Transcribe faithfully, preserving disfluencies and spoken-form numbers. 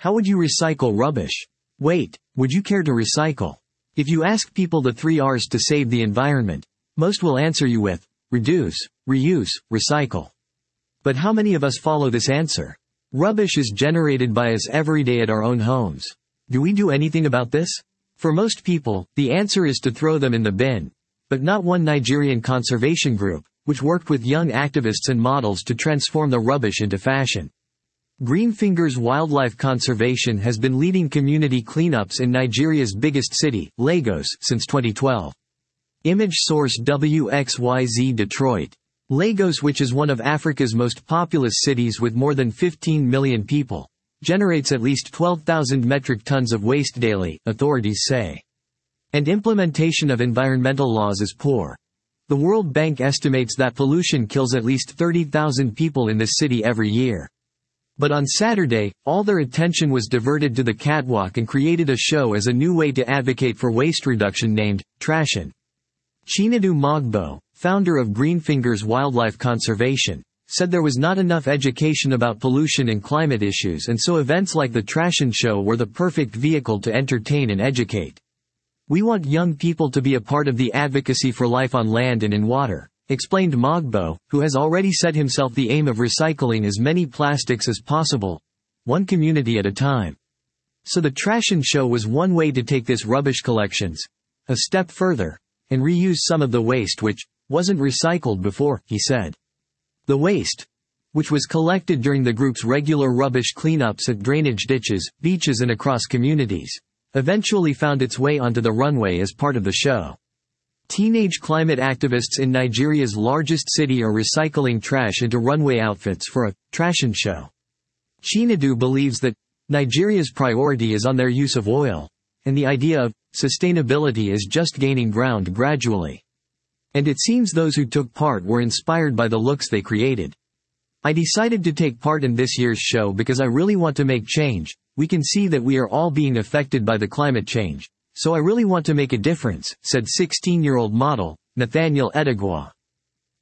How would you recycle rubbish? Wait, would you care to recycle? If you ask people the three R's to save the environment, most will answer you with reduce, reuse, recycle. But how many of us follow this answer? Rubbish is generated by us every day at our own homes. Do we do anything about this? For most people, the answer is to throw them in the bin. But not one Nigerian conservation group, which worked with young activists and models to transform the rubbish into fashion. Green Fingers Wildlife Conservation has been leading community cleanups in Nigeria's biggest city, Lagos, since twenty twelve. Image source W X Y Z Detroit. Lagos, which is one of Africa's most populous cities with more than fifteen million people, generates at least twelve thousand metric tons of waste daily, authorities say. And implementation of environmental laws is poor. The World Bank estimates that pollution kills at least thirty thousand people in this city every year. But on Saturday, all their attention was diverted to the catwalk and created a show as a new way to advocate for waste reduction named Trashin. Chinedu Mogbo, founder of Green Fingers Wildlife Conservation, said there was not enough education about pollution and climate issues, and so events like the Trashin show were the perfect vehicle to entertain and educate. We want young people to be a part of the advocacy for life on land and in water, explained Mogbo, who has already set himself the aim of recycling as many plastics as possible, one community at a time. So the Trashin show was one way to take this rubbish collections a step further, and reuse some of the waste which wasn't recycled before, he said. The waste, which was collected during the group's regular rubbish cleanups at drainage ditches, beaches and across communities, eventually found its way onto the runway as part of the show. Teenage climate activists in Nigeria's largest city are recycling trash into runway outfits for a Trashin show. Chinedu believes that Nigeria's priority is on their use of oil, and the idea of sustainability is just gaining ground gradually. And it seems those who took part were inspired by the looks they created. I decided to take part in this year's show because I really want to make change. We can see that we are all being affected by the climate change. So I really want to make a difference, said sixteen-year-old model, Nathaniel Edegwa.